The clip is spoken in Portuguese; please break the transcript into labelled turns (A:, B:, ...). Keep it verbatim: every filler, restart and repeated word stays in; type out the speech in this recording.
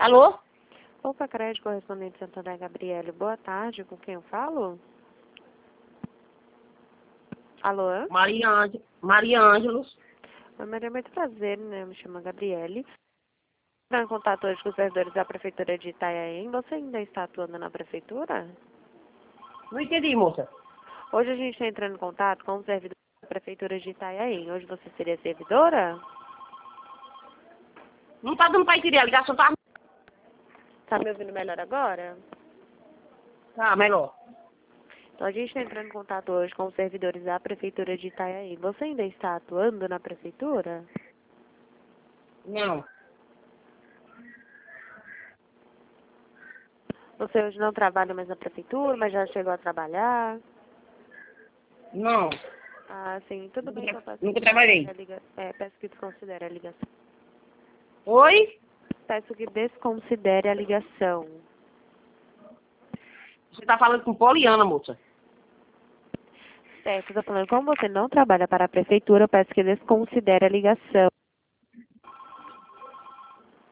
A: Alô?
B: Opa, crédito correspondente Santander Gabriele. Boa tarde, com quem eu falo? Alô?
A: Maria, Ângel, Maria Ângelos.
B: Oi, Maria, muito prazer, né? Eu me chamo Gabriele. Estou em contato hoje com os servidores da Prefeitura de Itanhaém. Você ainda está atuando na Prefeitura?
A: Não entendi, moça.
B: Hoje a gente está entrando em contato com os servidores da Prefeitura de Itanhaém. Hoje você seria servidora?
A: Não tá dando pra entender, a ligação tá...
B: Tá me ouvindo melhor agora?
A: Tá, melhor.
B: Então a gente está entrando em contato hoje com os servidores da Prefeitura de Itanhaém. Você ainda está atuando na Prefeitura?
A: Não.
B: Você hoje não trabalha mais na Prefeitura, mas já chegou a trabalhar?
A: Não.
B: Ah, sim, tudo
A: Nunca,
B: bem que eu
A: tra
B: peço
A: nunca
B: que
A: trabalhei.
B: desconsidere a liga... é, peço que desconsidere a ligação.
A: Oi?
B: Peço que desconsidere a ligação.
A: Você tá falando com Poliana, moça.
B: Certo, estou falando, como você não trabalha para a prefeitura, eu peço que desconsidere a ligação.